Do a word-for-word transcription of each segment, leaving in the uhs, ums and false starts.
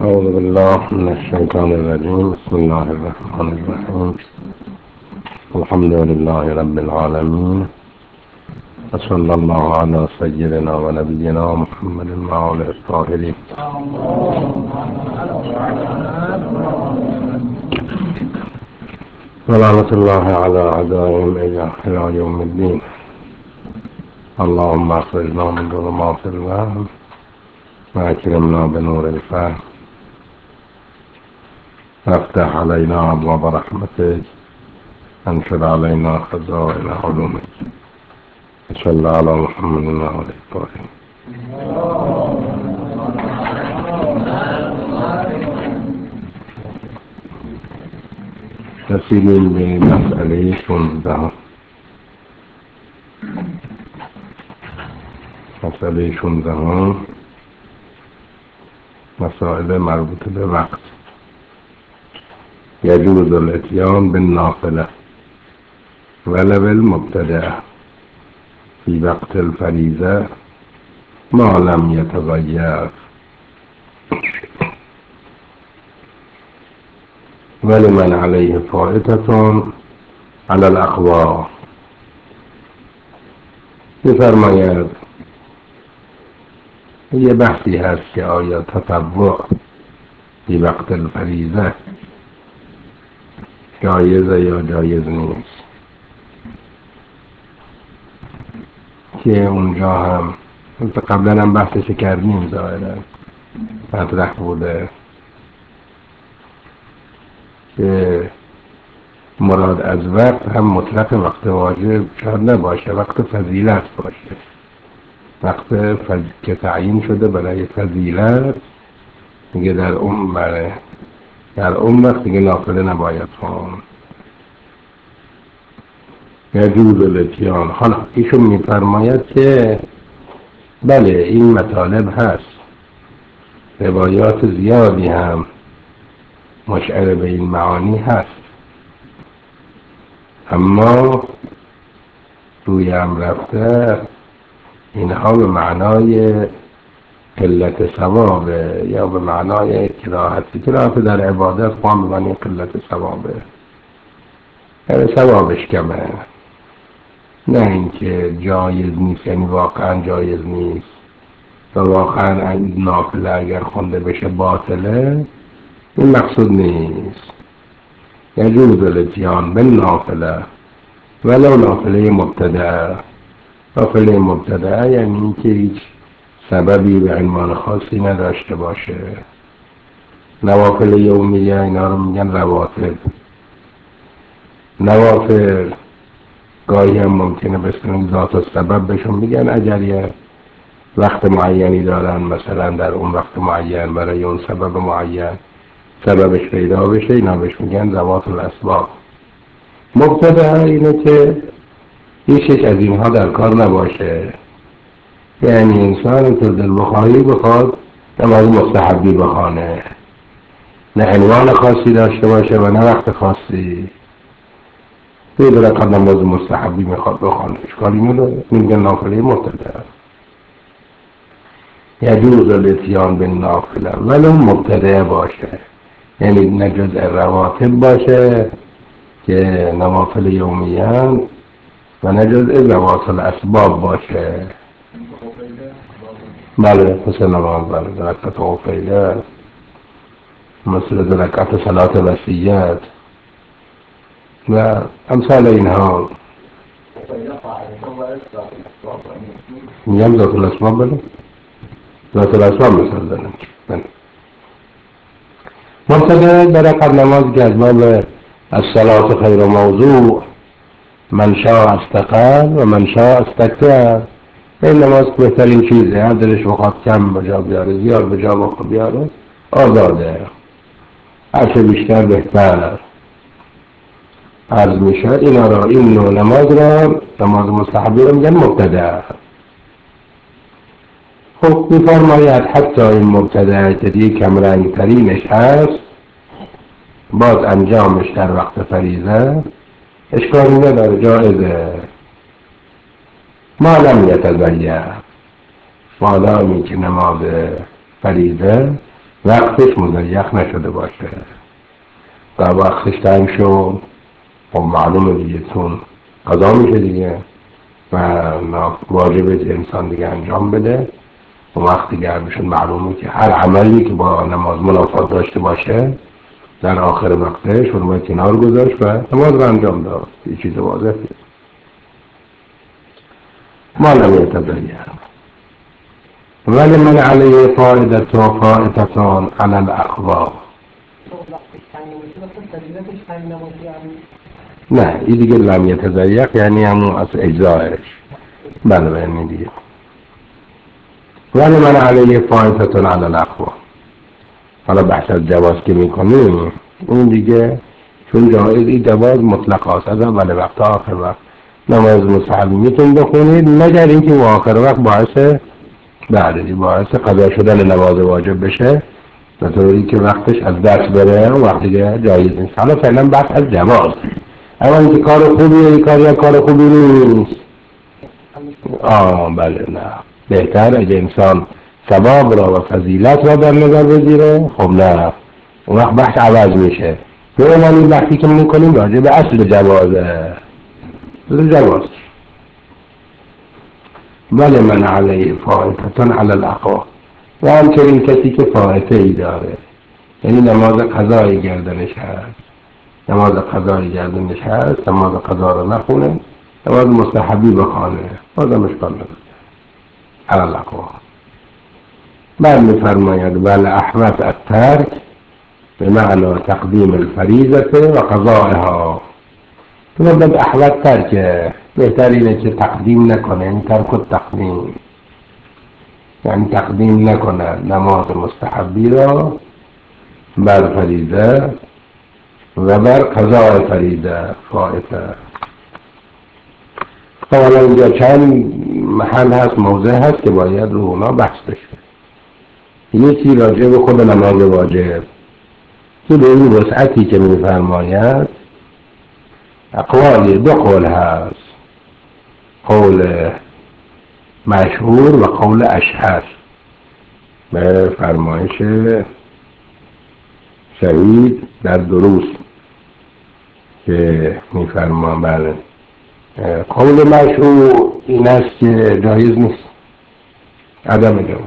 أعوذ بالله من الشيطان الرجيم. بسم الله الرحمن الرحيم. الحمد لله رب العالمين، وصلى الله على سيدنا ونبينا محمد وعلى آله الطاهرين. ولعنة الله على أعدائهم إلى يوم الدين. اللهم أخرجنا من ظلمات الوهم وأكرمنا بنور الفهم، وافتح علينا أبواب رحمتك، انشر علينا خزائن علومك. صلى على محمد وعلى الطاهرين. رسیدیم به مسئله شانزده. مسئله شانزده مسائل مربوط به وقت. يجوز الاتيان بالنافلة ولو المبتدأ في وقت الفريضة ما لم يتغير، ولمن عليه فائتة على الأخبار. می‌فرماید یه بحثی هست که آیا تطوع فی وقت الفریضه جایزه یا جایز نیست، که اونجا هم قبلا هم بحثش کردیم، ظاهرا مطرح بوده که مراد از وقت هم مطلق وقت واجب شاید نباشه، وقت فضیلت باشه، وقت فض... که تعیین شده برای فضیلت. میگه در اون برای در اون وقت دیگه نافله نباید خوان. یجوز الاتیان. حالا ایشون میفرماید که بله این مطالب هست، روایات زیادی هم مشعر به این معانی هست، اما روی هم رفته اینها به معنای قلت ثوابه یا به معنای کراهتی. کراهت در عبادت قام به معنی قلت ثوابه، یعنی ثوابش کمه، نه اینکه جایز نیست، یعنی واقعا جایز نیست و واقعا این نافله اگر خونده بشه باطله، این مقصود نیست. یجوز الاتیان بالنافله ولو نافله مبتدأ. نافله مبتدأ یعنی اینکه هیچ سببی به عنوان خاصی نداشته باشه. نوافل یومیه اینا رو میگن رواتب. نوافل گاهی هم ممکنه بسیار ذات و سبب بهشون میگن، اگر یه وقت معینی دارن، مثلا در اون وقت معین برای اون سبب معین سببش پیدا بشه، اینا بهش میگن ذوات الاسباب. مبتدأ اینه که هیچ از اینها در کار نباشه، یعنی انسان که دل بخواهی بخواد نماز مستحبی بخوانه، نه عنوان خاصی داشته باشه و نه وقت خاصی، یه دو رکعت نماز مستحبی میخواد بخوانه، اشکالی نداره، میگن نافله مبتدأ. یجوز الاتیان بالنافله ولو مبتدأ باشه، یعنی نه جزء رواتب باشه که نوافل یومیان و نه جزء ذوات الاسباب باشه. بله مثل نماز، بله درکت غفیله، مثل درکت صلات وسیعت و امثال اینها. میگم ذات الاسباب، بله ذات الاسباب مثل دارم. مبتدأ درکت نماز که از باب الصلاة خیر موضوع، من شاء استقل و من شاء استکثر. این نماز بهترین چیزه، هر دلش بخواد کم به جا بیاره، زیاد به جا بخواد بیاره، آزاده، هرچه بیشتر بهتر. عرض میشه اینا را، این نوع نماز را، نماز مستحبی را میگن مبتدأ. خب میفرماید حتی این مبتدأ که دیگه کمرنگ ترینش هست، باز انجامش در وقت فریضه اشکالی نداره، جایزه. ما لم یتغیر، مادامی که نماز فریضه وقتش مضیق نشده باشه و وقتش تنگ شد، خب معلومه دیگه چون قضا میشه دیگه و واجب انسان دیگه انجام بده. و وقتی گردشون معلومه که هر عملی که با نماز منافات داشته باشه در آخر وقتش رو کنار گذاشت و نماز رو انجام داد. یه چیز واضحه. ما لم يتبين ولمن عليه فائدة وفائدة على الأقوى. نه این دیگه لم يتضيق یعنی همون از اجزایش. بله بله دیگه. ولمن عليه فائدة على الأقوى. حالا بحث از جواز که میکنیم اون دیگه چون جایزی جواز مطلق هست از اول وقت تا آخر وقت نماز مستحب میتون بخونید مگر اینکه و آخر وقت باعث بعدی باعث قضا شدن نماز واجب بشه به طوری که وقتش از دست بره و وقتی که جایز نیست. حالا فعلا بحث از جواز. اما اینکه کار خوبیه کار یا کار خوبی نیست. آه بله نه بهتر اگه انسان ثواب را و فضیلت را در نظر بگیره خب نه اون وقت بحث عوض میشه. به این بحثی که میکنیم راجع به اصل جوازه جواز. ولی من علیه فائتتون علی الاقوى و همچنین کسی که فائته ای داره یعنی نماز قضایی گردنش هست نماز قضایی گردنش هست نماز قضا رو نخونه نماز مستحبی بخوانه بازم اشکال نداره علی الاقوى. بعد میفرماید ول احوط الترک به معنی تقدیم الفریضه و قضائها. تو باید احوط ترکه بهتر اینه که تقدیم نکنه این ترک و تقدیم یعنی تقدیم نکنه نماز مستحبی را بر فریضه و بر قضاء فریضه فائته. حالا اینجا چند محل هست موضع هست که باید رو اونا بحث بشه. یکی راجع به خود نماز واجب که به این وسعتی که میفرماید اقوالی دو قول هست قول مشهور و قول اشهر به فرمایش شهید در دروس که میفرما بله قول مشهور این است که جایز نیست عدم جواز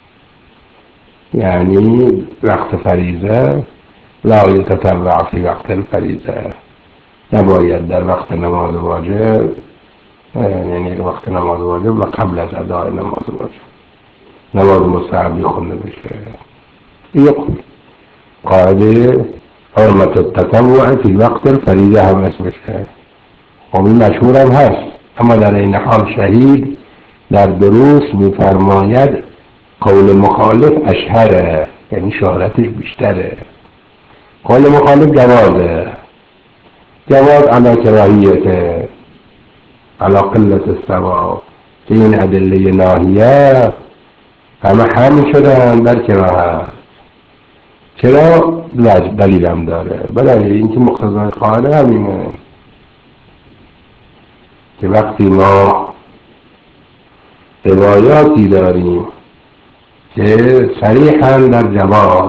یعنی وقت فریضه لا یتطوع فی وقت الفریضه نباید در وقت نماز واجب یعنی وقت نماز واجب و قبل از ادای نماز واجب نماز مستحبی خونده بشه. یک قاعده حرمت التطوع فی وقت الفریضه هم اسمش هست خب این مشهور هم هست اما در این حال شهید در دروس میفرماید قول مخالف اشهره یعنی شهرتش بیشتره. قول مخالف جوازه جواز علی کراهیته علی قلت الثواب که این ادله ناهیه همه حمل شدن بر کراهت. چرا؟ دلیل هم داره برای اینکه مقتضای قاعده همینه که وقتی ما روایاتی داریم که صریحاً در جواز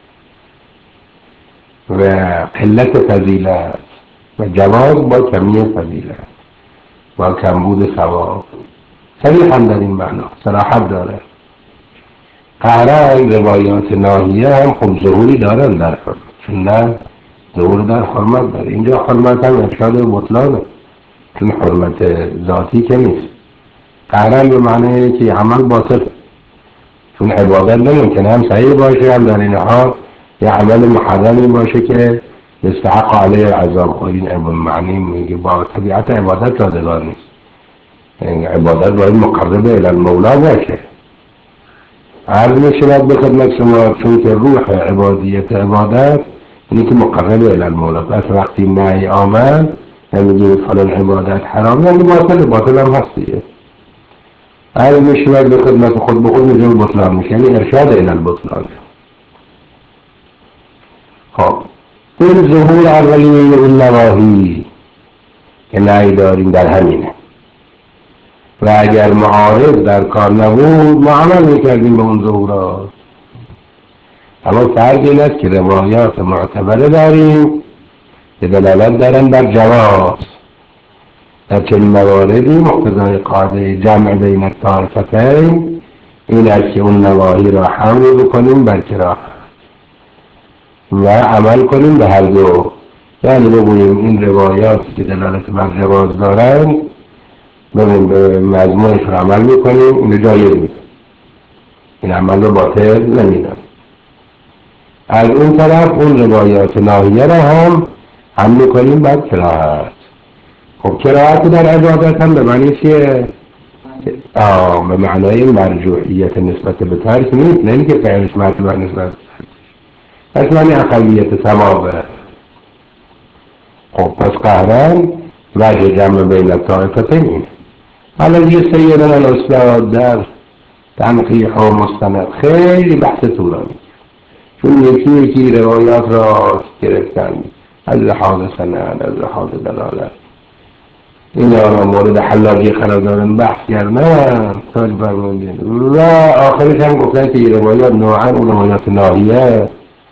و قلت فضیلت و جواز با کمی فضیلت با کمبود ثواب صریحاً در این معنا صراحت داره. قهران روایات ناهیه هم خب ظهوری دارن در حرمت چون نه ظهور در حرمت داره. اینجا حرمت هم ارشاد بطلانه چون حرمت ذاتی که نیست. قهران به معنی که عمل باطل چون عبادت نممکنه هم صحیح باشه هم در این حال یه عمل محرمی باشه که استحق علیه العذاب خود این معنی میگه با طبیعت عبادت رادگار نیست. یعنی عبادت باید مقرب الی المولا باشه. عرض میشود به خدمت شما چون که روح عبادیت عبادت اینی که مقرب الی المولا پس وقتی نهی آمد نمیگیم فلان عبادت حرام یعنی باطل باطل هم هست دیگه. عرض میشود به خدمت خود به خود میجور بطلان میشه یعنی ارشاد الی البطلان. خب این ظهور اولیه این نواهی که نهی داریم در همینه و اگر معارض در کار نبود ما عمل میکردیم به اون ظهورات اما فرق این است که روایات معتبره داریم که دلالت دارن بر جواز. در چنین مواردی مقتضای قاعده جمع بین الطائفتین این است که اون نواهی را حمل بکنیم بر کراهت و عمل کنیم به هر دو. یعنی بگوییم این روایاتی که دلالت بر جواز دارند ببین به مجموعش رو عمل میکنیم، اینو جایز میکنیم، این عمل رو باطل نمیدن. از اون طرف اون روایات ناهیه را هم حمل میکنیم بر کراهت. خب کراهت در عبادت هم به معنی چیه؟ آه به معنای مرجوعیت نسبت به ترک نیست، نه اینکه فعلش مرتبه نسبت پس معنی اقلیت ثوابه. خب پس قهران وجه جمع بین الطائفتین اینه. حالا یه سیدنا الاستاد در تنقیح و مستند خیلی بحث طولانی، چون یکی یکی روایات را گرفتن از لحاظ سند، از لحاظ دلالت، این را مورد حلاجی قرار دارن بحث کردن تاج فرمودین و آخرش هم گفتن که این روایات نوعاً اون روایات ناهیه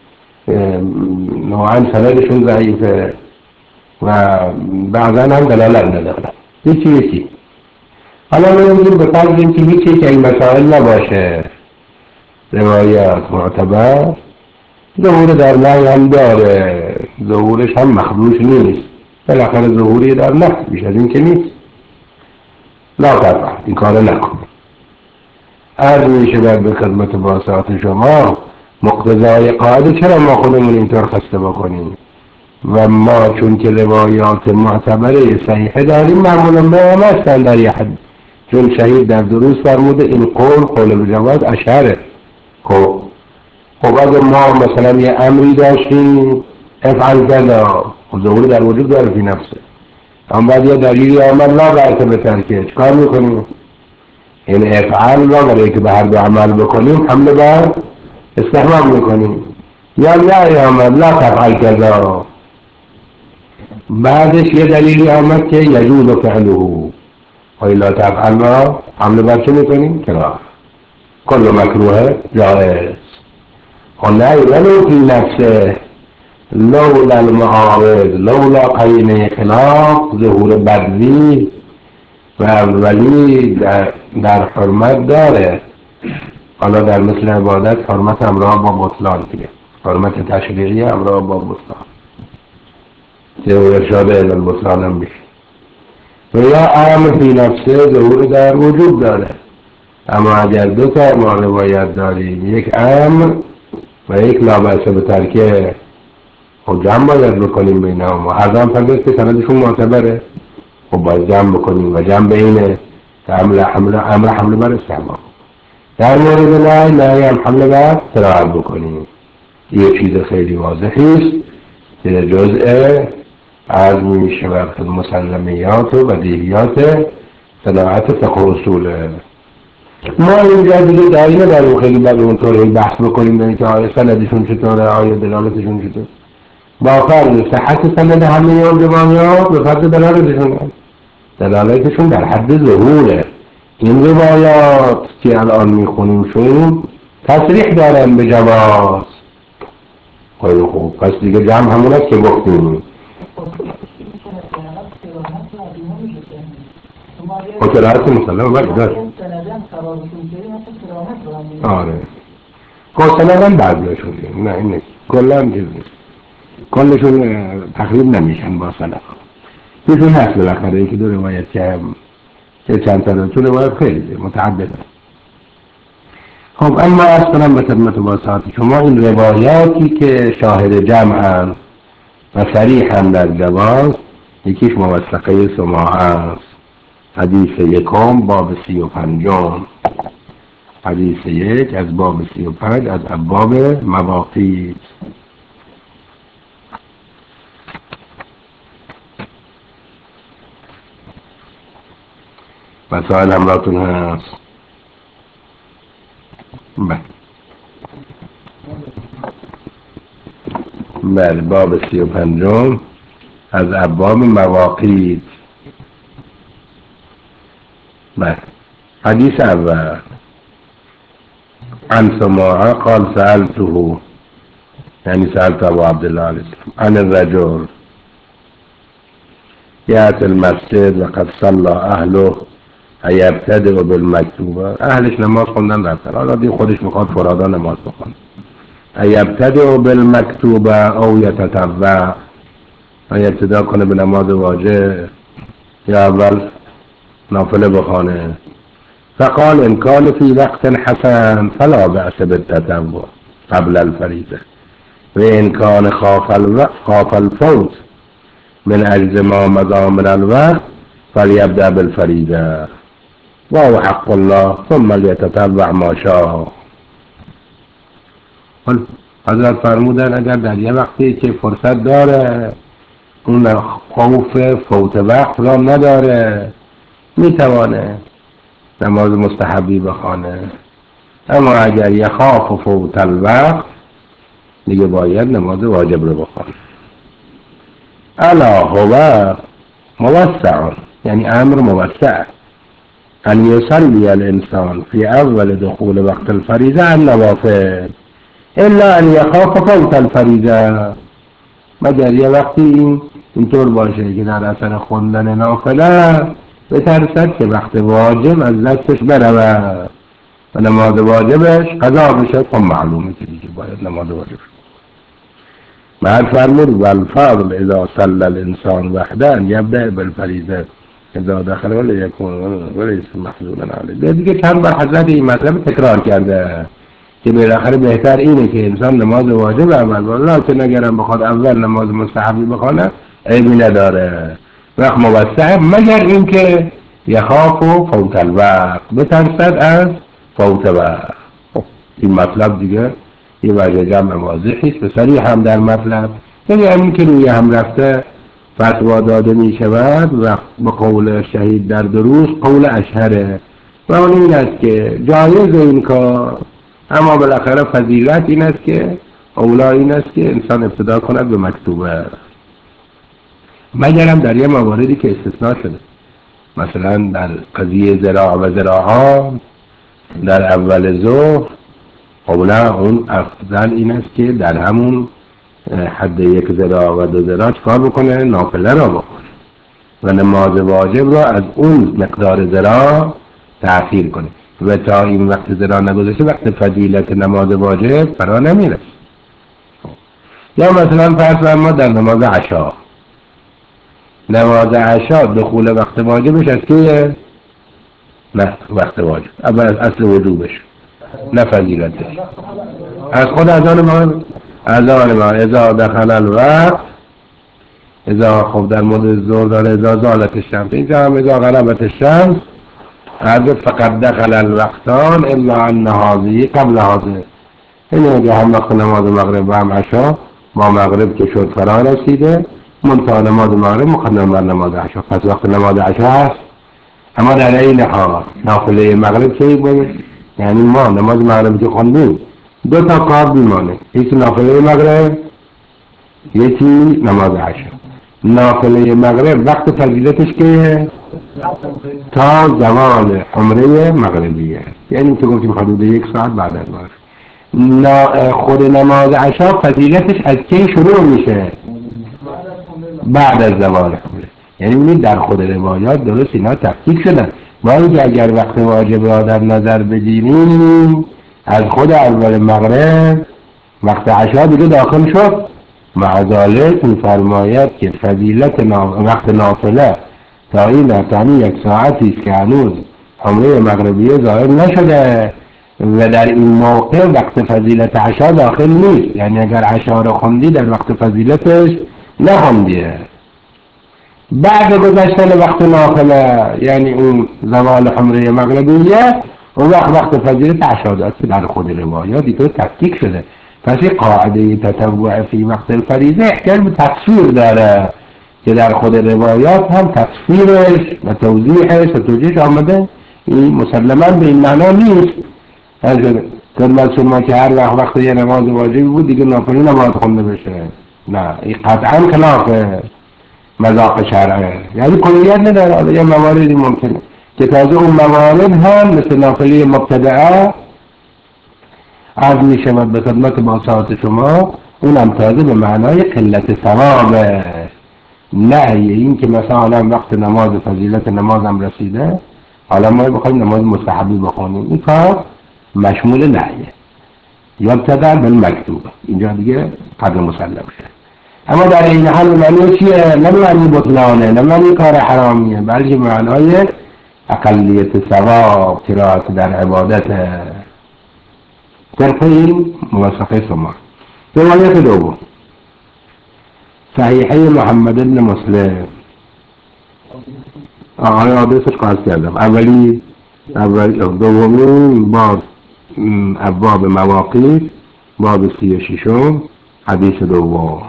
نوعاً سندشون ضعیفه و بعضا هم دلالت ندارن یکی یکی. حالا می‌بینیم به فرض اینکه هیچ یک این مسائل نباشه روایات معتبر، ظهور در نهی هم داره، ظهورش هم مخدوش نیست، بالاخره ظهوری در نهی بیش از این که نیست. لا تفعل، این کار نکن. عرض میشه باید به خدمت باسات شما مقتضای قاعده چرا ما خودمون اینطور خسته بکنیم و ما چون که روایات معتبره صحیحه داریم معمولا ما هم هستن در یه حد، چون شهید در دروس فرموده این قول قول بجواز اشهره. خب خب اگر ما مثلا یه امری داشتیم افعل کذا، خب ظهور در وجود داره فی نفسه، اما بعد یه دلیلی آمد لا برسه به ترکه، چکار میکنیم؟ این افعال را برای که به هر دو عمل بکنیم حمله بر استحباب میکنیم. یا نه آمد لا تفعل کذا، بعدش یه دلیلی آمد که یجوز فعله و لا تفعل را حمله بر چه میکنیم؟ کرا کل مکروه جائز. و نه ولو فی نفسه لولا المعارض لولا قرینه خلاف ظهور بدوی و اولی در, در حرمت داره. حالا در مثل عبادت حرمت همراه با بطلان دیگه، حرمت تشریعی همراه با بطلان که ارشاد الى البطلان هم میشه. و یا امر فی نفسه ظهور در وجود داره. اما اگر دو تا ما روایت داریم، یک امر و یک لابسه به ترکه، خب جمع باید بکنیم بین هم و هر دو هم فرمید که سندشون معتبره، خب باید جمع بکنیم و جمع بینه امر حمله امر حمله بر استحباب. در مورد نهی نهی هم حمله بر کراهت بکنیم. یه چیز خیلی واضحی است که جزء عرض میشه بر مسلمیات و بدیهیات صناعت فقه اصوله. ما اینجا دیگه دایی نداریم خیلی بر اونطور بحث بکنیم به اینکه آیا سندشون چطوره، آیا دلالتشون چطوره، با فرض صحت سند همه اون روایات به فرض دلالتشون دلالتشون در حد ظهوره. این روایات که الان میخونیم شون تصریح دارن به جواز. خیلی خوب، پس دیگه جمع همون است که گفتیم. و کراهت مسلم ولی داره. آره کسلم بعضیشون نه این نیست، کلن چیز نیست، کلشون تقریب نمیشن با سلف. یکون هست بالاخره یکی دو روایت که که چند تا تو روایت خیلی متعدده. خب اما از کنم به خدمت باسات شما این روایاتی که شاهد جمعن و صریحن در جواز، یکیش موثقه سماع است، حدیث یکم باب سی و پنجم، حدیث یک از باب سی و پنج از ابواب مواقیت. مسائل همراهتون هست؟ بله بله باب سی و پنجم از ابواب مواقیت. بله حدیث اول عن سماعه قال سألته يعني سألت أبو عبد الله عليه السلام عن الرجل يأتي المسجد وقد صلى أهله هيبتدئ بالمكتوبة. أهلش نماز خوندن رفتن، حالا دی خودش میخواد فرادا نماز بخونه. هيبتدئ بالمكتوبة أو يتتبع، ابتدا کنه به نماز واجب یا اول نافله بخونه. فقال إن كان في وقت حسن فلا بأس بالتتبع قبل الفريضة، وإن كان خاف الوقت خاف الفوت من أجل ما مضى من الوقت فليبدأ بالفريضة وهو حق الله ثم ليتتبع ما شاء. حضرت فرمودن اگر در یه وقتی که فرصت داره، اون خوف فوت وقت را نداره، میتوانه نماز مستحبی بخوانه. اما اگر یخاف فوت الوقت دیگه باید نماز واجب رو بخوانه. الا هو موسع، یعنی امر موسع، ان يصلي الانسان في اول دخول وقت الفريضة النوافل الا ان يخاف فوت الفريضة، مگر یه وقتی این اینطور باشه که در اثر خوندن نافله بترسد که وقت واجب از دستش برود و نماز واجبش قضا بشه. خب معلومه که دیگه باید نماز واجب. بعد فرمود والفضل اذا صلى الانسان وحده ان يبدأ بالفريضة اذا دخل ولی یکون ولی محزونا علیه. دیگه چند بار حضرت این مطلب تکرار کرده که بالاخره بهتر اینه که انسان نماز واجب اول بخونه، که نگرم بخواد اول نماز مستحبی بخونه عیبی نداره. وقت موسع مگر اینکه یخاف فوت الوقت، بترسد از فوت وقت. این مطلب دیگه یه وجه جمع واضحی است، به صریح هم در مطلب، یعنی همین که روی هم رفته فتوا داده می شود و به قول شهید در دروس قول اشهره و اون این است که جایز این کار، اما بالاخره فضیلت این است که اولا این است که انسان ابتدا کند به مکتوبه، مگرم در یه مواردی که استثناء شده، مثلا در قضیه زراع و زراعات در اول ظهر. اولا اون افضل این است که در همون حد یک ذراع و دو ذراع کار بکنه، نافله را بکنه و نماز واجب را از اون مقدار ذراع تأخیر کنه و تا این وقت ذراع نگذاشته وقت فضیلت نماز واجب فرا نمیره. یا مثلا فرض ما در نماز عشا، نماز عشا دخول وقت واجبش از کیه؟ نه وقت واجب، اول از اصل وجوبش، نه فضیلتش، از خود اذان ما اذان ما اذا دخل الوقت، اذا خب در مورد ظهر داره اذا زالت الشمس، اینجا هم اذا غربت الشمس عرض فقط دخل الوقتان الا ان هذه قبل هذه. این اگه هم وقت نماز مغرب و هم عشا با مغرب که شد فرا رسیده، منتها نماز مغرب مقدم بر نماز عشا، پس وقت نماز عشا هست. اما در این حال نافله مغرب چه باید؟ یعنی ما نماز مغرب که خوندیم دو تا کار بیمانه، یکی نافله مغرب یکی نماز عشا. نافله مغرب وقت فضیلتش که تا زمان حمره مغربیه، یعنی تو گفتیم حدود یک ساعت بعد از مغرب. خود نماز عشا فضیلتش از کی شروع میشه؟ بعد از زمان حمره. یعنی ببینید در خود روایات درست اینا تفکیک شدن، با اینکه اگر وقت واجب را در نظر بگیریم از خود اول مغرب وقت عشا دیگه داخل شد. مع ذلک می‌فرماید که فضیلت وقت نافله تا این نتانی یک ساعتی است که هنوز حمره مغربیه ظاهر نشده و در این موقع وقت فضیلت عشا داخل نیست. یعنی اگر عشا را خوندی در وقت فضیلتش نخوندیه. بعد گذشتن وقت نافله یعنی اون زوال حمره مغربیه اون وقت وقت فضیلت عشا داشت که در خود روایات دیگه تفکیک شده. پس این قاعده تطوع فی وقت الفریضه احتیاج به تفسیر داره که در خود روایات هم تفسیرش و توضیحش و توجیهش آمده. این مسلما به این معنا نیست که ما که هر وقت وقت یه نماز واجبی بود دیگه نافله نماز خونده بشه. نه، این قطعا خلاف مذاق شرعه، یعنی کلیت نداره. حالا یه مواردی ممکنه که تازه اون موارد هم مثل نافله مبتدعه عرض می شود به خدمت با ساعت شما اونم تازه به معنای قلت ثواب. نهی این که مثلا وقت نماز فضیلت نمازم رسیده حالا ما بخوایم نماز مستحبی بخونیم، این کار مشمول نهیه. یا ابتداء بالمکتوب، اینجا دیگه قدر مسلم شد. اما در این حال معنی چیه؟ نه معنی بطلانه، نه معنی کار حرامیه، بلکه معنای اقلیت ثواب قرائت در عبادت. طرف این موثقه شما. روایت دوم صحیحه محمد بن مسلم. آقای آدرسش قاعد کردم. اولی اول دومین باب ابواب مواقیت، باب سی و ششم، حدیث دوم.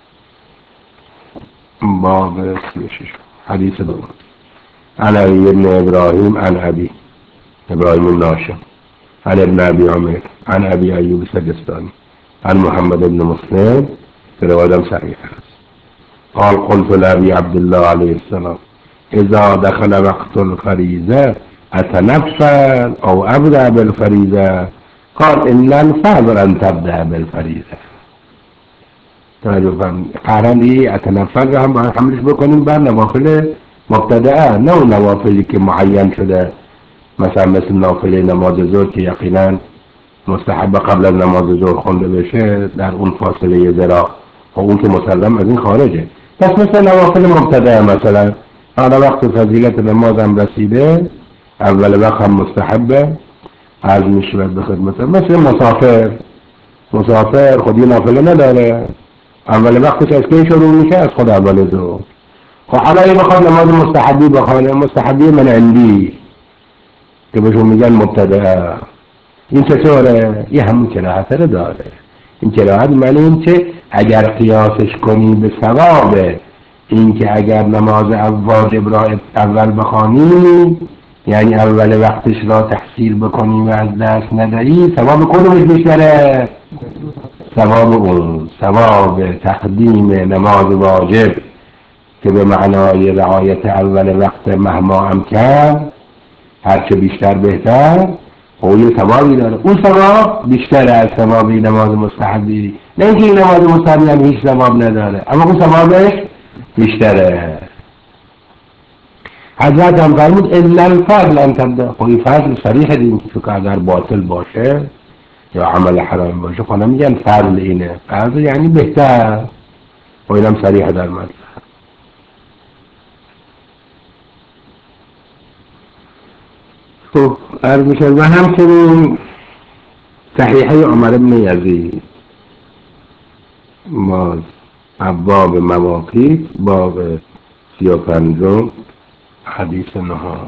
باب سی و ششم حدیث دوم. عن علی بن ابراهیم عن ابی ابراهیم الناشم عن ابن ابی عمر عن ابی ایوب سجستانی عن محمد بن مسلم في روایت صحیح است. قال قلت لأبي عبد الله عليه السلام اذا دخل وقت الفريضة اتنفل او ابدأ بالفريضة؟ قال ان الفضل ان تبدأ بالفريضة. قرن دی اتنفل رو هم باید حملش بکنیم بر نوافل مبتدعه، نه اون نوافلی که معین شده، مثلا مثل نافله نماز ظهر که یقینا مستحب قبل از نماز ظهر خونده بشه در اون فاصله ذرا، و اون که مسلم از این خارجه. پس مثل نوافل مبتدعه، مثلا حالا وقت فضیلت نمازم رسیده، اول وقت هم مستحبه، عرض میشه به خدمت. مثل مسافر مسافر خودی نافله نداره، اول وقتش از که شروع میشه؟ از خود اول ظهر. خب حالا این بخواد نماز مستحبی بخوانه، مستحبی من عندی که بهشون میگن مبتدعه، این چطوره؟ یه همون کراهت رو داره. این کراهت معنی این که اگر قیاسش کنی به ثواب این که اگر نماز واجب را اول بخوانی، یعنی اول وقتش را تحصیل بکنی و از دست ندهی، ثواب کدومش بیشتره؟ ثواب اون، ثواب تقدیم نماز واجب که به معنای رعایت اول وقت مهما امکن، هرچه بیشتر بهتر، او یه ثوابی داره. اون ثواب بیشتر از ثوابی نماز مستحبی، نه اینکه این نماز مستحبی هم هیچ ثواب نداره، اما اون ثوابش بیشتره. حضرت هم فرمود الا الفضل ان تبدا. خب این فضل صریح دین که اگر باطل باشه یا عمل حرام باشه، خب نمیگن فضل اینه، فضل یعنی بهتر، و اینم صریح در مطلب. خب عرض میشه. و همچنین صحیحه عمر بن یزید، ما باب مواقیت، باب سی و پنجم، حدیث نهم.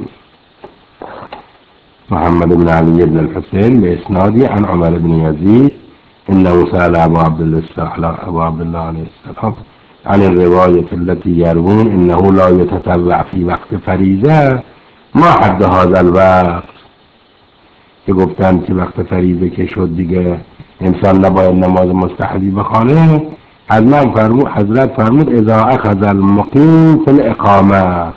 محمد بن علي بن الحسين بإسنادي عن عمر بن يزيد إنه سأل أبو عبد الله أبو عبد الله عليه السلام عن الرواية التي يروون إنه لا يتتبع في وقت فريضة ما حد هذا الوقت، که گفتن که وقت فریضه که شد دیگه انسان نباید نماز مستحبی بخوانه. از من فرمود، حضرت فرمود اذا اخذ المقیم فی الاقامه،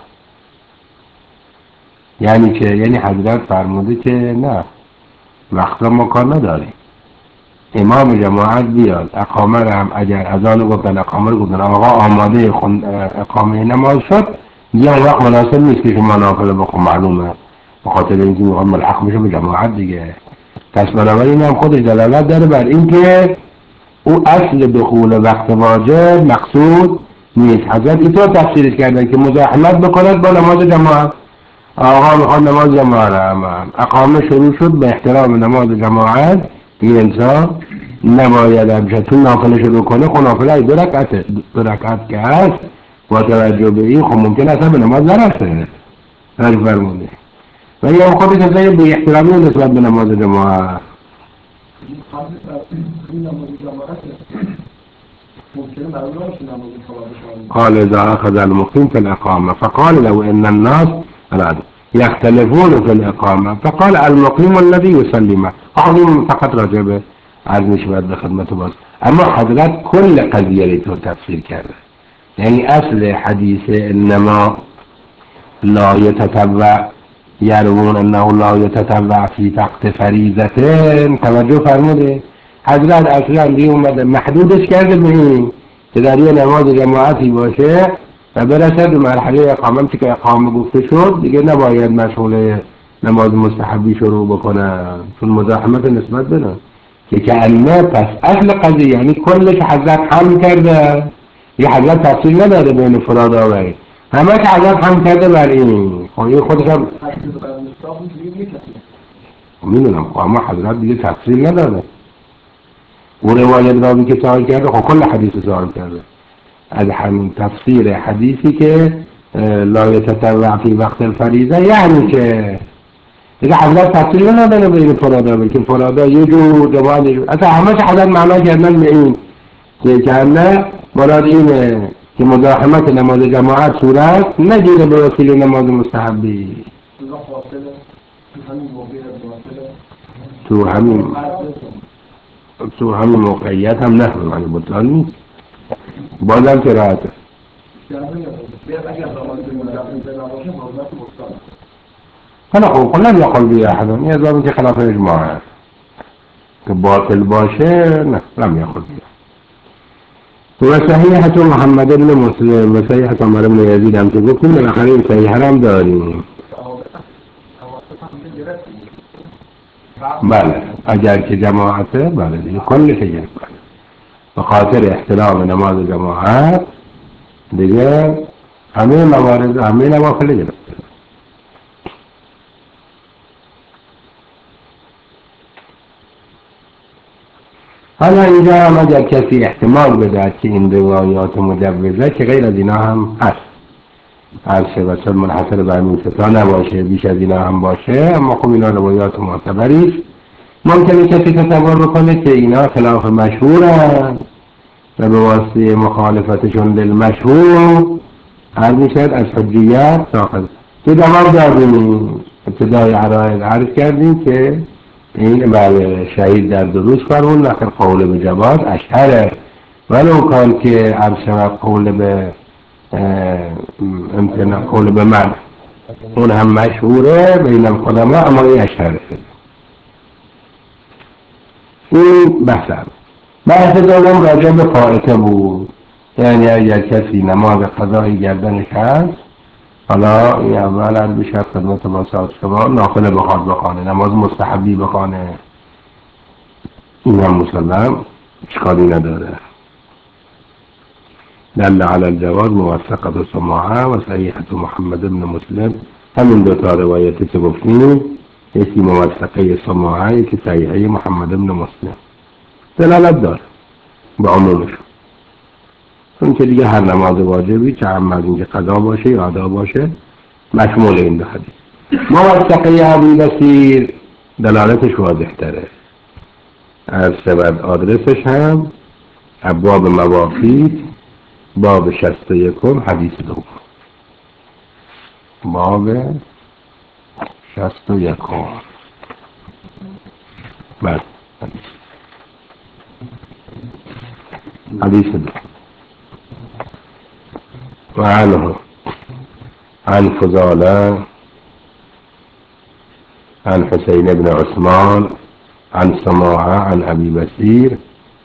یعنی که یعنی حضرت فرموده که نه، وقت را ما کار نداریم، امام جماعت بیاد اقامه را هم اگر اذان گفتن اقامه رو گفتن آقا آماده اقامه نماز شد، دیگه اون وقت مناسب نیست که شما نافله بخون، معلومه به خاطر اینکه میخواد ملحق میشه به جماعت دیگه. پس بنابراین هم خودش دلالت داره بر اینکه او اصل دخول وقت واجب مقصود نیست. حضرت اینطور تفسیرش کردن که مزاحمت بکند با نماز جماعت. آقا میخواد نماز جماعت هم اقامه شروع شد، به احترام نماز جماعت این انسان نباید همشه تو نافله شروع کنه. خب نافله دو رکعت دو رکعت که هست، با توجه به این خب ممکن اصلا به نماز نرسه. هر فرمونه و یا خودش اصلا به احترامی نسبت به نماز جماعت. قال إذا أخذ المقيم في الإقامة فقال لو إن الناس يختلفون في الإقامة، فقال المقيم الذي يسلم. أعظم فقط راجبه عرض نشبت بخدمة باز. أما حضرت كل قضية لتو تفسير كذا، يعني أصل حديث إنما لا يتتبع يروون أنه لا يتتبع في وقت فريضة، توجه فرموده حضرت اصلا دیگه اومده محدودش کرده به این که در یه نماز جماعتی باشه و برسد به مرحله اقامتی که اقامه گفته شد دیگه نباید مشغول نماز مستحبی شروع بکنن چون مزاحمت نسبت بدن که کأنه پس اصل قضیه یعنی کلش حضرت هم کرده یه حضرت تفصیل نداره بین فراد آوری همه که حضرت هم کرده بر این خب این خودش هم میدونم خب اما حضرت دیگه تفصیل نداره و روایت راوی که سوال کرده خب کل حدیث سوال کرده از همین تفسیر حدیثی که لا یتطوع فی وقت الفریضه یعنی که دیگه حضرت تفصیل نداره بین فرادا که فرادا یه جور روایت اصلا همه چه حضرت معنا کردن به این که کنه مراد اینه که مزاحمت نماز جماعت صورت نگیره به وسیله نماز مستحبی تو همین تو همین موقعیت هم نه معنی بطلان نیست بازم که راحته حالا خوب کنم یا قلبی احدا این ازامی که خلاف اجماع هست که باطل باشه نه لم یخل بیا و صحیحت محمد ابن مسلم و صحیحت عمر ابن یزید هم که گفتیم بالاخره این صحیحه هم داریم بله اگر که جماعته بله دیگه کلش گرفت به خاطر احترام نماز جماعت دیگه همه موارد همه نوافل گرفت حالا اینجا هم اگر کسی احتمال بده که این روایات مجوزه که غیر از اینا هم هست هر سه و چون منحصر به همین ستا نباشه بیش از اینا هم باشه اما خب اینا روایات معتبریست ممکنه کسی تصور بکنه که اینا خلاف مشهورن و به واسطه مخالفتشون للمشهور هر میشد از حجیت ساخت که دوام داریم ابتدای عرائض عرض کردیم که این بله شهید در دروس فرمون لکن قول به جواز اشهره ولو کان که عرض شود قول به امتناع قول به من اون هم مشهوره بین القدماء اما این اشهره این بحثم بحث دوم راجع به فائته بود یعنی اگر کسی نماز قضایی گردنش هست حالا این اول عرض بشه خدمت با ساعت شما نافله بخواد بخوانه نماز مستحبی بخوانه این هم مسلم اشکالی نداره دل على الجواز موثقة سماعه و صحیحة محمد بن مسلم همین دوتا روایتی که گفتیم یکی موثقه سماعه یکی صحیحه محمد بن مسلم دلالت داره به عمومش چون که دیگه هر نماز واجبی چه هم از اینکه قضا باشه یا ادا باشه مشمول این دو حدیث موثقه ابی بصیر دلالتش واضح تره از سبب آدرسش هم ابواب مواقیت باب شصت و یکم حدیث دوم باب شصت و یکم بله حدیث دوم و عنه عن فضاله عن حسين بن عثمان عن سماعه عن ابي بصير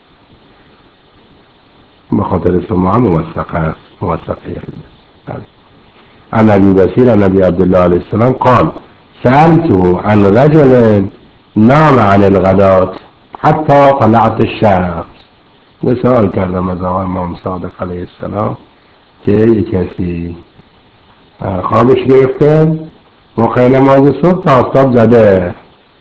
بخاطر سماعه موثقه موثقه عن ابي بصير عن ابي عبد الله عليه السلام قال سألته عن رجل نام عن الغداة حتى طلعت الشمس سوال کردم از آقای امام صادق علیه السلام که یک کسی خوابش گرفته موقع نماز صبح تا آفتاب زده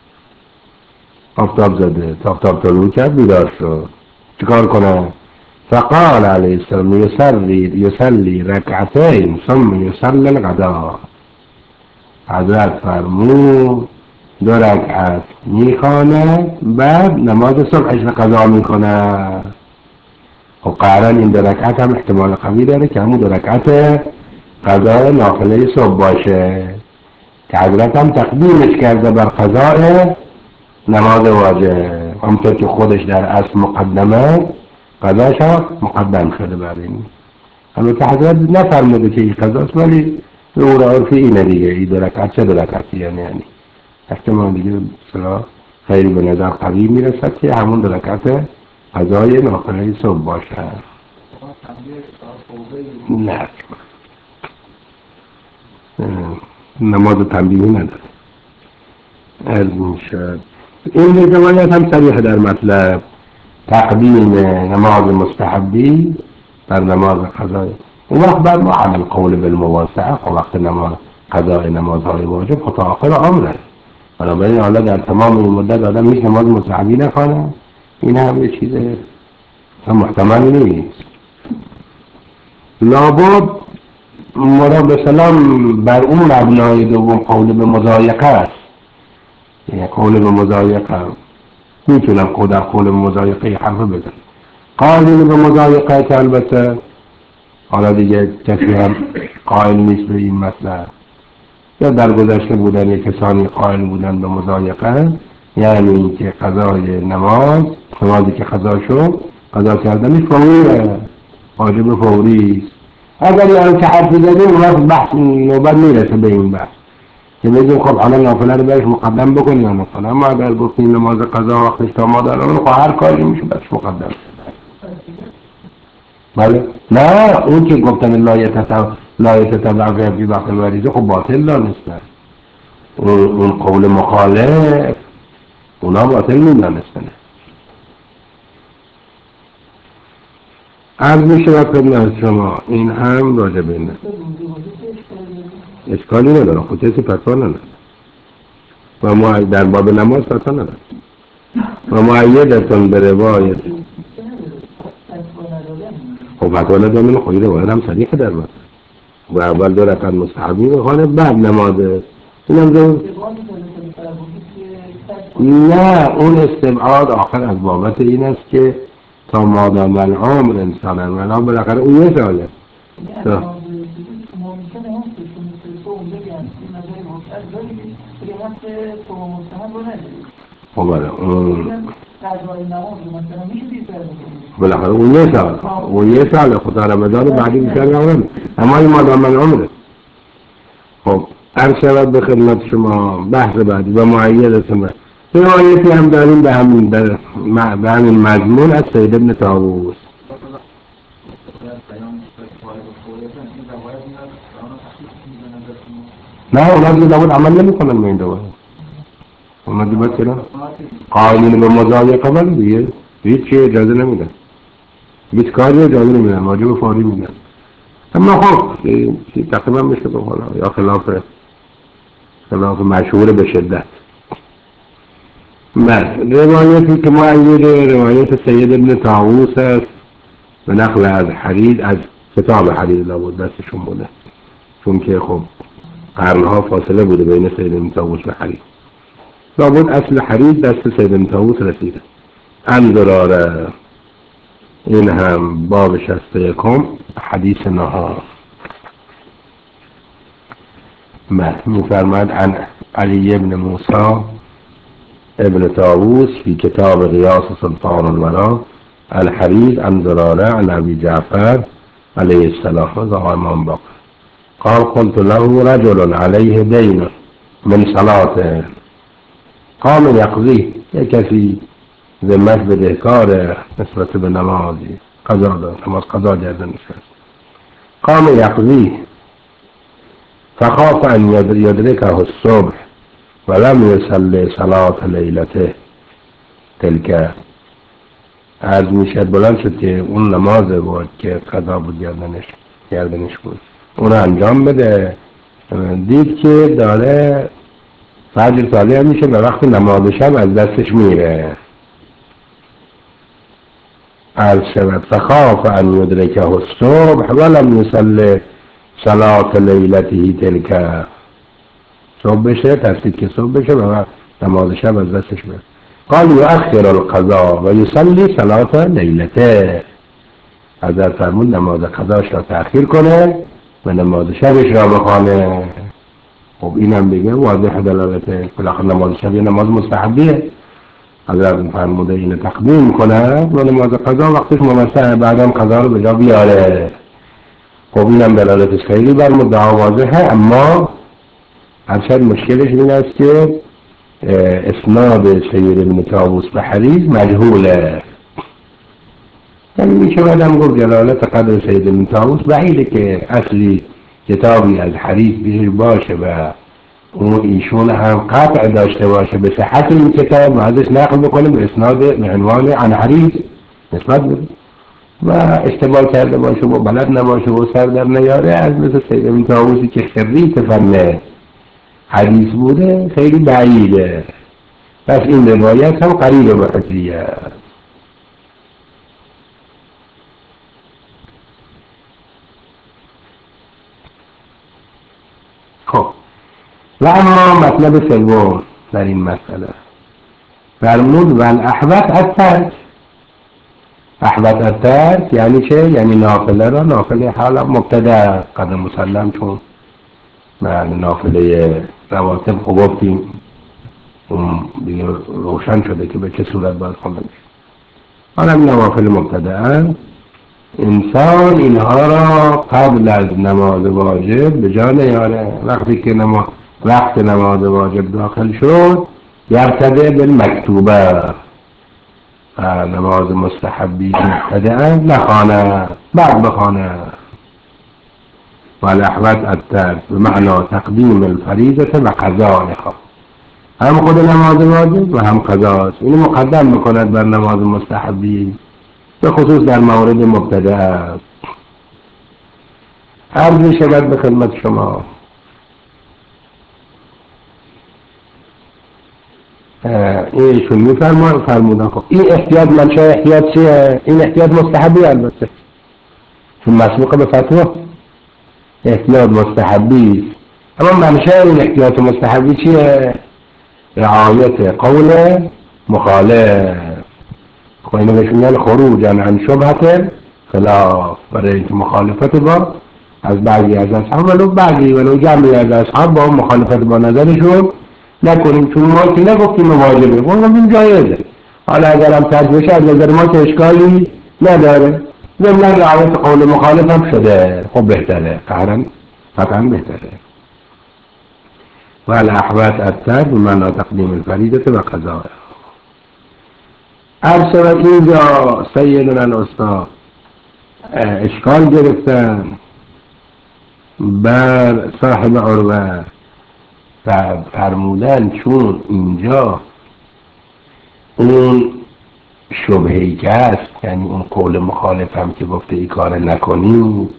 آفتاب زده تا آفتاب طلوع کرد بیدار شد چیکار کنه؟ فقال علیه السلام یصلی یصلی رکعتین ثم یصلی الغداء حضرت فرمود دو رکعت میخوانه بعد نماز صبحش رو قضا میکنه و قرآن این دو رکعت هم احتمال قوی داره که همون دو رکعت قضای نافله صبح باشه که حضرت هم تقدیمش کرده بر قضای نماز واجب همونطور که خودش در اصل مقدمه قضاش هم مقدم شده بر این البته حضرت نفرموده که این قضاست ولی به او را عرفی اینه دیگه این دو رکعت چه دو رکعتی یعنی احتمال دیگه بسرا خیلی به نظر قوی میرسد که همون دو رکعت قضای نافله صبح باشد. نه نماز تنبیهی نداره. عرض میشد این روایت هم صریح در مطلب تقدیم نماز مستحبی در نماز قضایی. اون وقت بعد ما عمل قول بالمواسعه خب وقت نماز قضای نمازهای واجب خب تا آخر عمره، بنابراین حالا در تمام این مدت آدم هیچ نماز مستحبی نکنه، این هم یه چیز محتمل نیست. لابد مراد به سلام بر اون مبنای دوم قول به مضایقه است، یعنی قول به مضایقه میتونم قول در قول به مضایقه حرف بزن قائل به مضایقه که البته حالا دیگه کسی هم قائل نیست به این مسئله، یا در گذشته بودن یک کسانی قائل بودن به مضایقه، یعنی اینکه قضای نماز نمازی که قضا شد قضا کردنش فوریه، واجب فوری است. اگر یه هم که حرفی زدیم اون وقت بحث نوبت میرسه به این بحث که بگیم خب حالا نافله رو برش مقدم بکنی یا نکنه، اما اگر گفتیم نماز قضا وقتش تا ما دارم خب هر کاری میشه برش مقدم. بله نه اون که گفتن لایت تبع فی وقت الوریزه خب باطل دانستن، اون قول مخالف اونا باطل میدانستن. عرض میشود خدمت شما این هم راجع به این اشکالی نداره، خود کسی فتوا نداره و ما در باب نماز فتوا نداره و معیدتون به روایت خب فتوا نداره خودی روایت هم صدیقه در باب و اول دو رکعت مستحبی بخوانه بعد نمازه اینم دو نه اون استبعاد آخر از بابت این است که تا مادام العمر انسان الان بالاخره اون یه ساله خب بالا بالاخره اون یه سال اون یه ساله خدا رمضان بعدی بیشتر نمونه اما این مادام العمره. خب هر شود به خدمت شما بحث بعدی و معیدتون روایتی هم داریم به همین به همین مضمون از سید ابن طاووس. نه اونا دیگه داود عمل نمی کنن به این روایت، اونا دیگه باید کنن قائلین به مضایقه من دیگه هیچ چی اجازه نمیدن، هیچ کاری اجازه نمیدن، واجب فوری میدن. اما خب تقریبا میشه به حالا یا خلاف خلاف مشهور به شدت. بس روایتی که معید روایت سید ابن طاووس است به نقل از حرید از کتاب حرید لابد دستشون بوده، چون که خب قرنها فاصله بوده بین سید ابن طاووس و حرید، لابد اصل حرید دست سید ابن طاووس رسیده. انظراره این هم باب شصت و یکم حدیث نهار. میفرماد عن علی ابن موسی ابن طاووس في كتاب غياث سلطان الورى الحريث عن زرارة عن أبي جعفر عليه السلام وزعى امام بكر قال قلت له رجل عليه دين من صلاته قام يقضيه يكفي ذمت بدهكار نسبة بنمازي قضاء نماز قضاء جادا نشاط قام يقضيه فخاف أن يدركه الصبح ولم يصلي صلاة لیلته تلك. عرض میشد بلند شد که اون نماز بود که قضا بود گردنش گردنش بود اون انجام بده، دید که داره فجر طالع میشه به وقت نماز شب از دستش میره. عرض شد فخاف ان یدرکه الصبح ولم يصلي صلاة لیلته تلک، صبح بشه ترسید که صبح بشه و نماز شب از دستش میره. قال یؤخر القضاء و یصلی صلاة لیلته، حضرت فرمود نماز قضاش را تأخیر کنه و نماز شبش را بخوانه. خب اینم دیگه واضح دلالته، بالاخره نماز شب یه نماز مستحبیه، حضرت فرموده اینو تقدیم کنه و نماز قضا وقتش ممسه بعدم قضا رو به جا بیاره. خب اینم دلالتش خیلی بر مدعا واضحه، اما هرچند مشکلش این است که اسناد سید ابن طاووس به حدیث مجهوله. یعنی میشه بدم گفت جلالت قدر سید ابن طاووس بعیده که اصلی کتابی از حدیث بهش باشه و اون ایشون هم قطع داشته باشه به صحت این کتاب و ازش نقل بکنه به اسناد به عنوان عن حدیث نسبت بده و اشتباه کرده باشه و بلد نباشه و سر در نیاره از مثل سید ابن طاووسی که خریت فن حدیث بوده خیلی بعیده. پس این روایت هم قریب به حجیه. خب و اما مطلب سوم در این مسئله فرمود و الاحوط الترک. احوط الترک یعنی چه؟ یعنی نافله را نافله حالا مبتدا قدر مسلم چون معنی نافله رواتب خب گفتیم اون دیگه روشن شده که به چه صورت باید خونده میشه. حالا این نوافل مبتدا انسان اینها را قبل از نماز واجب به جا نیاره. وقتی که نماز وقت نماز واجب داخل شد یبتدئ بالمکتوبه نماز مستحبی مبتدأ نخوانه بعد بخوانه. والاحوط الترک به معنی تقدیم الفریضه و قضائها هم خود نماز واجب و هم قضاست. اینو مقدم بکند بر نماز مستحبی به خصوص در مورد مبتدأ. عرض شود به خدمت شما ایشون میفرمایند فرمودن خب این احتیاط منشأ احتیاط چیه؟ این احتیاط مستحبی البته چون مسبوق به فتوا احتیاط مستحبی اما منشأ این احتیاط مستحبی چیه؟ رعایت قول مخالف. خب اینو بهشون خروج عن شبهت خلاف برای اینکه مخالفت با از بعضی از اصحاب ولو بعضی ولو جمعی از اصحاب با مخالفت با نظرشون نکنیم چون ما که نگفتیم واجبه گفتیم جایزه. حالا اگر هم ترک بشه از نظر ما که اشکالی نداره ضمن رعایت قول مخالف هم شده خب بهتره قهرن قطعا بهتره. و الاحوط الترک بمعنی تقدیم الفریضه و قضاء. عرض و اینجا سیدنا الاستاد اشکال گرفتن بر صاحب عروه و فرمودن چون اینجا اون شبهه‌ای که هست یعنی اون قول مخالف هم که گفته ای کار نکنید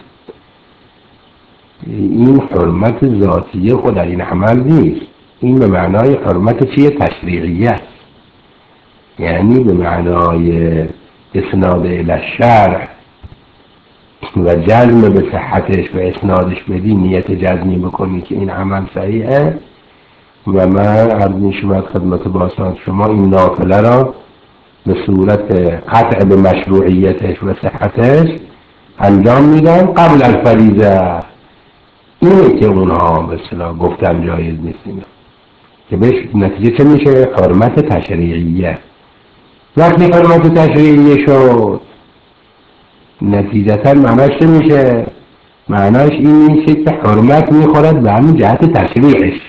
این حرمت ذاتیه خود در این عمل نیست. این به معنای حرمت چیه؟ تشریعیه است. یعنی به معنای اسناد الی الشرع و جزم به صحتش و اسنادش بدی نیت جزمی بکنی که این عمل صحیحه و من عرض میشود خدمت باسان شما این نافله را به صورت قطع به مشروعیتش و صحتش انجام میدن قبل از فریضه. اینه که اونها به اصطلاح گفتن جایز نیست که بهش نتیجه چه میشه؟ حرمت تشریعیه. وقتی حرمت تشریعیه شد نتیجتا معناش چه میشه؟ معناش این میشه که حرمت میخورد به همین جهت تشریعش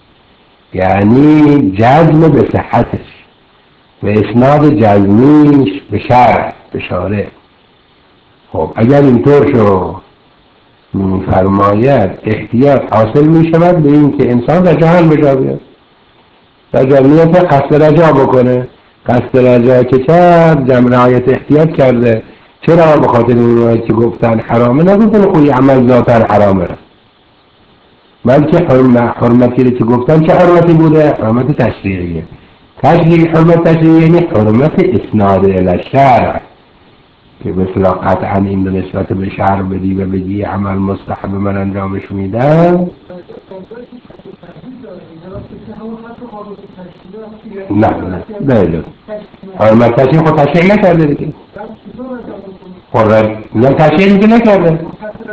یعنی جزم به صحتش و اسناد جزمیش به شرع به شارع. خب اگر اینطور شد فرماید احتیاط حاصل میشود به این که انسان رجاء به جا بیاد رجاء نیت قصد رجاء بکنه. قصد رجاء که کرد جمع رعایت احتیاط کرده. چرا؟ به خاطر اون روی که گفتن حرامه نگفتن خوی عمل ذاتر حرامه بلکه حرمتی رو که گفتن چه حرمتی بوده؟ حرمت تشریعیه. تشریع حرمت تشریعیه یعنی حرمت اسناد الی الشرع که به اصطلاح قطعا این به نسبت به شرع بدی و بگی عمل مستحب من انجامش میدم. نه نه نه حرمت تشریع خود تشریع نکرده دیگه. نه تشریع که نکرده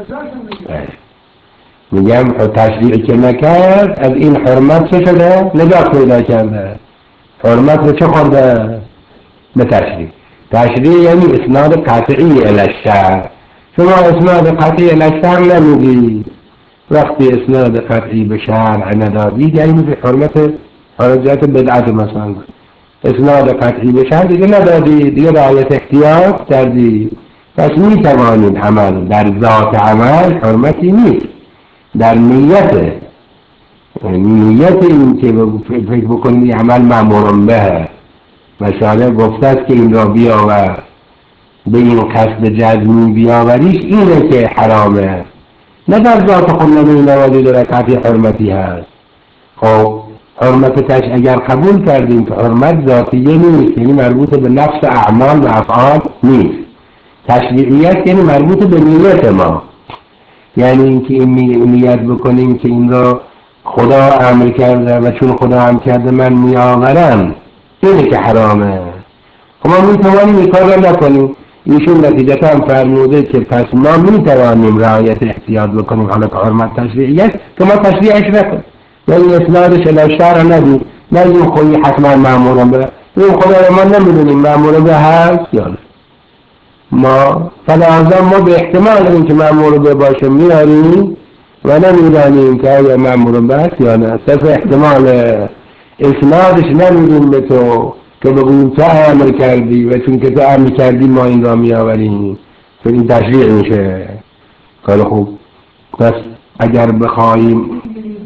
میگم تشریعی که نکرد از این حرمت چه شده؟ نجات پیدا کرده. حرمت به چه خورده؟ به تشریع. تشریع یعنی اسناد قطعی الی الشرع. شما اسناد قطعی الی الشرع نمیدید. وقتی اسناد قطعی به شرع ندادید یعنی به حرمت حالا جهت بدعت مثلا اسناد قطعی بشه دیگه ندادی، دیگه رعایت احتیاط کردی، پس می توانید عمل در ذات عمل حرمتی نیست، در نیت نیت این که فکر بکنی عمل مأمور به، مثلا گفته است که این را بیاور به این قصد جزمی بیاوریش، اینه که حرامه، نه در ذات خود نمی نوازی در قطعی حرمتی هست. خب حرمت تش اگر قبول کردیم که حرمت ذاتیه نیست، یعنی مربوط به نفس اعمال و افعال نیست، تشریعیت یعنی مربوط به نیت ما، یعنی اینکه این نیت بکنیم که این را خدا امر کرده و چون خدا امر کرده من می آورم، اینه که حرامه. خب ما می توانیم این کار را نکنیم. ایشون نتیجتا هم فرموده که پس ما می توانیم رعایت احتیاط بکنیم، حالا که حرمت تشریعیت که ما تشریعش نکنیم، یعنی اسنادش الی شرع ندیم، نگیم خویی حتما مأمورم به این خدا ما نمیدونیم مأمور به هست یا نه، ما فلازم ما به احتمال این که مأمور به باشه میاریم و نمیدانیم که آیا مأمور به هست یا نه، صرف احتمال اسنادش نمیدیم به تو که بگویم تو امر کردی و چون که تو امر کردی ما این را میآوریم، چون این تشریع میشه. کار خوب. پس اگر بخواهیم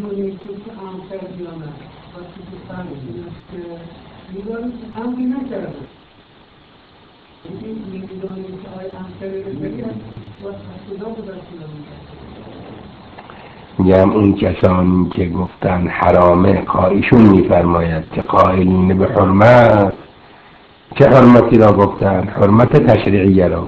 میگم اون کسانی که گفتن حرامه، ایشون میفرماید که قائلین به حرمت، چه حرمتی را گفتن؟ حرمت تشریعیه را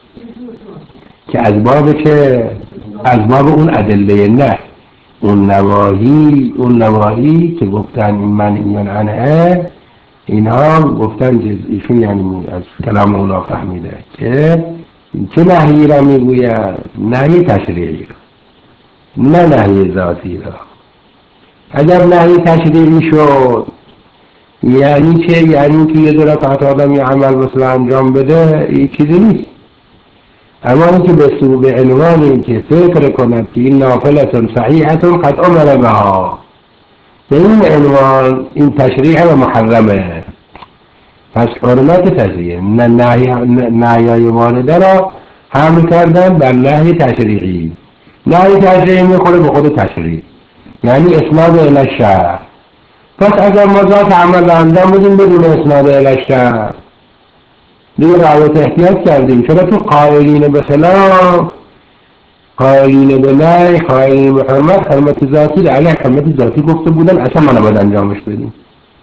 که از باب که از باب اون ادله نه، اون نواهی اون نواهی که گفتن این من این عنه، اینها گفتن که ایشون یعنی از کلام اونا فهمیده که چه نهی را میگوید؟ نهی تشریعی را، نه نهی ذاتی را. اگر نهی تشریعی شد یعنی چه؟ یعنی که یه دو رکعت آدم یه عمل مثلا انجام بده این چیزی نیست، اما اینکه به صورت عنوان این که فکر کند که این نافلتون صحیحتون قد امر بها، به این عنوان این تشریع و محرمه، پس حرمت تشریع نه نهی وارده را حمل کردن بر نهی تشریعی. نهی تشریعی میخوره به خود تشریع، یعنی اسناد الی الشرع. پس اگر ما ذات عمل انجام بدیم بدون اسناد الی الشرع دیگه رعایت احتیاط کردیم. چرا؟ تو قائلین به خلاف، قائلین به نهی، قائلین به حرمت، حرمت ذاتی علیه حرمت ذاتی گفته بودن اصلا ما نباید انجامش بدیم،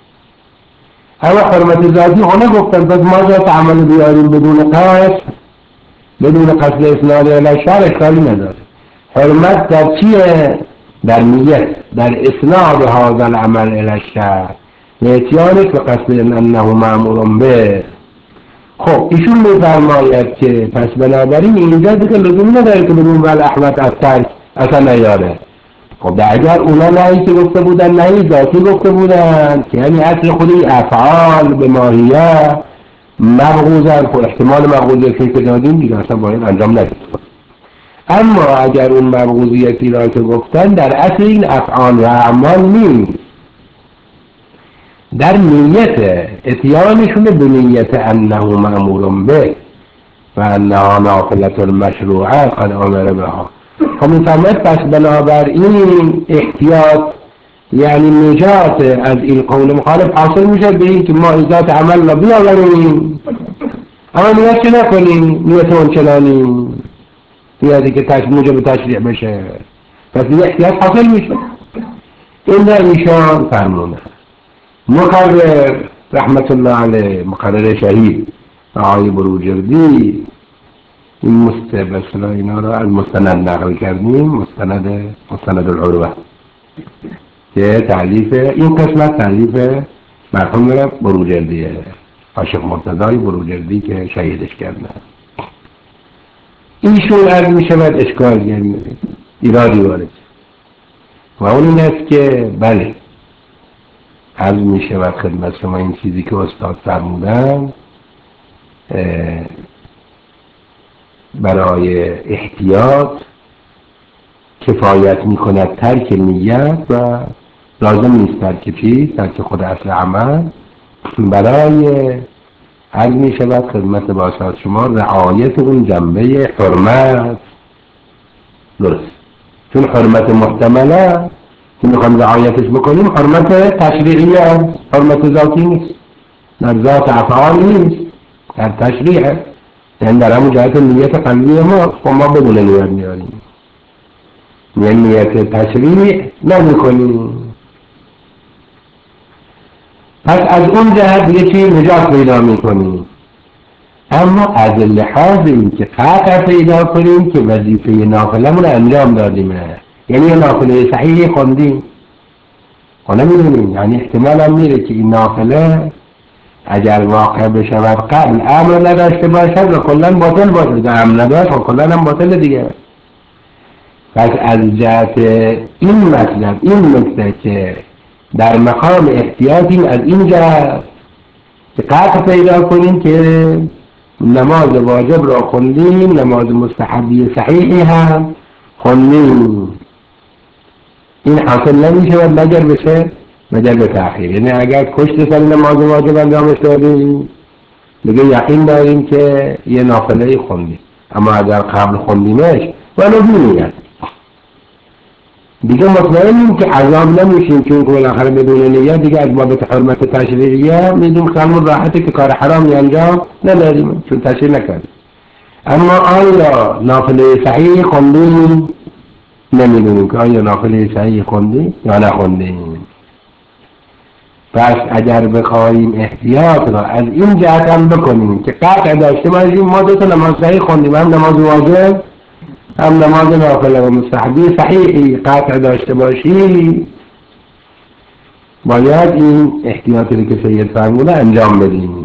اما حرمت ذاتی خونه گفتن پس ما ذات عمل بیاریم بدون قصد، بدون قصد اسناد الی الشرع اشکالی نداره. حرمت در چیه؟ در نیت، در اسناد هذا العمل الی الشرع، اتیانش به قصد انه مأمور به. خب ایشون میفرماید که پس بنابراین اینجا دیگه لزومی نداره که بدون ول احمد از ترک اصلا نیاره. خب اگر اونا نهی که گفته بودن نهی ذاتی گفته بودن که یعنی اصل خودی افعال به ماهیه مبغوزن، خب احتمال مبغوزیتی که دادیم دیگه اصلا باید انجام ندید. اما اگر اون مبغوزیتی را که گفتن در اصل این افعال و اعمال نیست، در نیت اتیانشون به نیت انه مأمور به و انها نافلة المشروعه قد امر بها. خب میفرماید پس بنابراین احتیاط یعنی نجات از این قول مخالف حاصل میشه به این که ما ذات عمل را بیاوریم اما نیت چه نکنیم، نیت اون چنانی نیتی که تش موجب تشریع بشه، پس این احتیاط حاصل میشه. این در ایشان فرمونه. مقرر رحمت الله علیه، مقرر شهید آقای بروجردی، این مستبسل اینا را از مستند نقل کردیم، مستند مستند العروه که تعلیف این قسمت تعلیف مرحوم بروجردیه، عاشق مرتضی بروجردی که شهیدش کردن. ایشون عرض می شود اشکال یعنی ایرادی وارد و اون این است که بله عرض می شود خدمت شما این چیزی که استاد فرمودن برای احتیاط کفایت می کند ترک نیت و لازم نیست در که چیز در که خود اصل عمل برای عرض می شود خدمت باشد شما رعایت اون جنبه حرمت درست، چون حرمت محتمله که میخوام رعایتش بکنیم حرمت تشریعی هست، حرمت ذاتی نیست، در ذات افعال نیست، در تشریع، یعنی در همون جهت نیت قلبی ما و ما بدون نیت میاریم، یعنی نیت تشریع نمی کنیم. پس از اون جهت یه چیز نجات پیدا می کنیم. اما از لحاظ این که قطع پیدا کنیم که وظیفه نافلمون انجام دادیم، یعنی یه نافله صحیحی خوندیم و نمیدونیم، یعنی احتمال هم میره که این نافله اگر واقع بشود قبل امر نداشته باشد و کلن باطل باشد، امر نداشت و کلن هم باطل دیگه. پس از جهت این مطلب این نکته که در مقام احتیاطیم از این جهت که قطع پیدا کنیم که نماز واجب را خوندیم، نماز مستحبی صحیحی هم خوندیم، این حاصل نمی شود مگر بشه مگر به تأخیر. یعنی اگر کشت سر نماز واجب انجامش دادیم دیگه یقین داریم که یه نافله خوندیم، اما اگر قبل خوندیمش ولو بینید دیگه مطمئنیم که عذاب نمیشیم، چون که بالاخره بدون نیت دیگه از بابت حرمت تشریعیه میدیم خیالمون راحته که کار حرامی انجام نداریم چون تشریع نکردیم. اما آیا نافله صحیح خوندیم؟ نمیدونیم که آیا نافله صحیح خوندیم یا نخوندیم. پس اگر بخواهیم احتیاط را از این جهت هم بکنیم که قطع داشته باشیم ما دو تا نماز صحیح خوندیم، هم نماز واجب هم نماز نافله و مستحبی صحیحی قطع داشته باشی، باید این احتیاطی که سید فرموده انجام بدیم.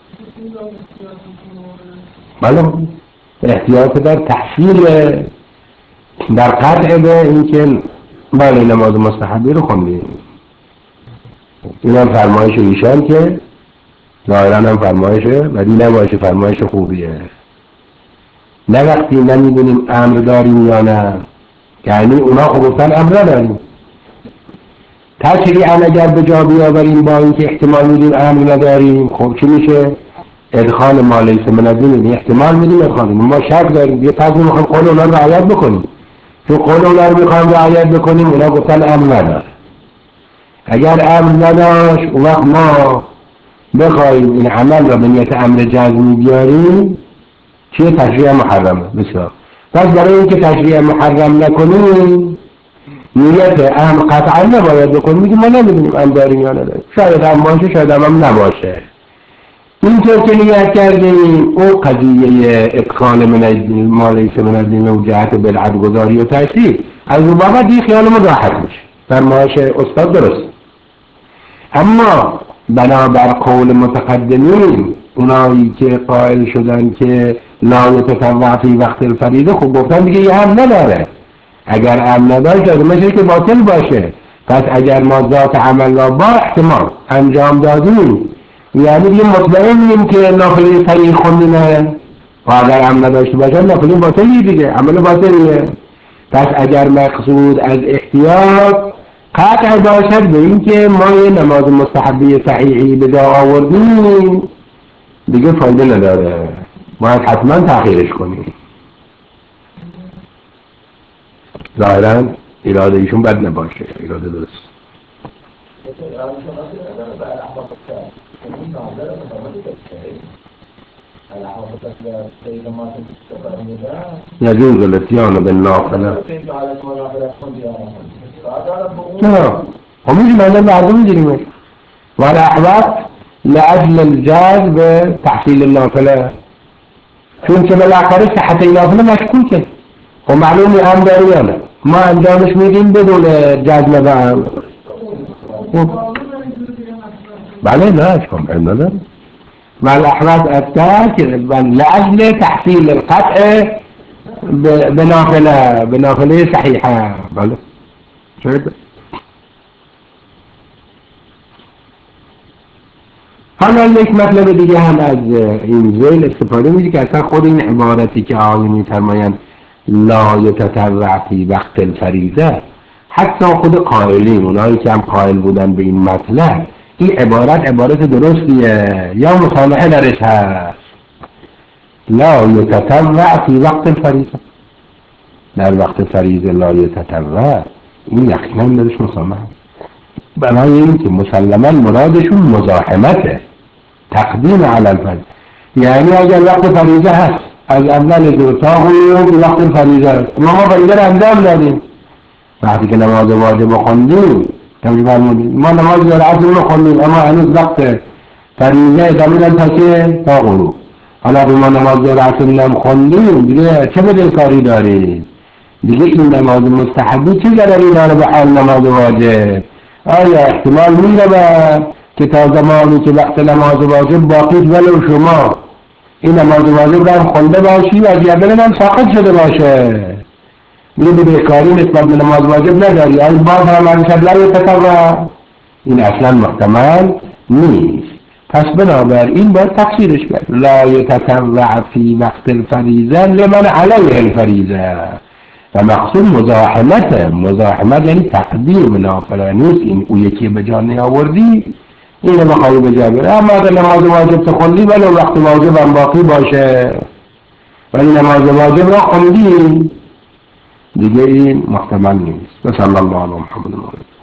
بله احتیاط در تحصیل در قطع به این که بله نماز مستحبی رو خوندیم. این هم فرمایش ایشان که ظاهرا هم فرمایشه ولی نباشه فرمایش خوبیه، نه وقتی نمیدونیم امر داریم یا نه، یعنی اونا خب گفتن امر نداریم تشریعا اگر به جا بیاوریم با اینکه احتمال میدیم امر نداریم، خب چی میشه؟ ادخال ما لیس من الدین، احتمال میدیم ادخالیم، ما شک داریم یه پس میخوایم قول اونا رو رعایت بکنیم، چون قول اونا رو میخوایم رعایت بکنیم اونا گفتن امر ندار. اگر امر نداشت اون وقت ما بخوایم این عمل را به نیت امر جزمی بیاریم چیه؟ تشریع محرمه. بسیار پس برای اینکه تشریع محرم نکنیم نیت امر قطعا نباید بکنیم، میگیم ما نمیدونیم امر داریم یا نداریم، شاید هم باشه شاید هم نباشه. اینطور که نیت کردیم او قضیه ادخال من الدین ما لیس من الدین و جهت بالعد گذاری و تشریع از اون بابا دی خیالمون راحت میشه. فرمایش استاد درست. اما بنابر قول متقدمین اونایی که قائل شدن که لا یتطوع فی وقت الفریضه، خب گفتن دیگه یه هم نداره، اگر هم نداره جازمشه که باطل باشه. پس اگر ما ذات عمل را با احتمال انجام دادیم یعنی دیگه مطمئنیم که نافله صحیح خوندیم و اگر هم نداشته باشه نافله باطلی دیگه، عمل باطلیه. پس اگر مقصود از احتیاط قطع باشد به این که ما یه نماز مستحبی صحیحی به جا آوردیم دیگه فایده نداره، باید حتما تأخیرش کنیم. ظاهرا اراده ایشون بد نباشه، اراده درست. يجوز الاتيان بالنافلة. نعم ومش معنى معلوم جريمة ولا أحباب لأجل الجاز بتحصيل النافلة، چون که بالاخره صحت نافله مشکوکه و معلوم هم داریانه ما انجامش میدیم بدون جزم و هم. بله نه اشکام نداره والأحراز التاك لأجل تحصيل القطع بنافلة بنافلة صحيحة. بله شاید. حالا یک مطلب دیگه هم از این ذیل استفاده میشه که اصلا خود این عبارتی که آقای میفرمایند لا یتطوع فی وقت الفریضه حتی خود قائلین، اونایی که هم قائل بودن به این مطلب، این عبارت عبارت درستیه یا مصالحه درش هست. لا یتطوع فی وقت الفریضه، در وقت فریضه لا یتطوع، این یقینا درش مسامحه. برای این که مسلما مرادشون مزاحمته، تقدیم علی الفریضه. یعنی اگر وقت فریضه هست از اول دو تا غروب وقت فریضه هست، ما ما فریضه رو انجام دادیم، وقتی که نماز واجب خوندیم ما نماز عصر رو خوندیم اما هنوز وقت فریضه ادامه داد تا که تا غروب. حالا به ما نماز عصر نم خوندیم دیگه چه بدلکاری داریم؟ دیگه این نماز مستحبی چه ضرری داره به حال نماز واجب؟ آیا احتمال میره که تا زمانی که وقت نماز واجب باقی ولو شما این نماز واجب رو هم خونده باشی و از یقین هم ساقط شده باشه، میگه به بیکاری نسبت به نماز واجب نداری، آیا باز هم انشد لا یتطوع؟ این اصلا محتمل نیست. پس بنابراین باید تفسیرش کرد لا یتطوع فی وقت الفریضه لمن علیه الفریضه، و مقصود مزاحمته. مزاحمت یعنی تقدیم نافله، نیست این او یکی به جا نیاوردی اینو بخوایی به جا بره. اما اگر نماز واجب تخوندی ولی وقت واجب هم باقی باشه ولی نماز واجب را خوندی دیگه این محتمل نیست. و صلی الله علی محمد.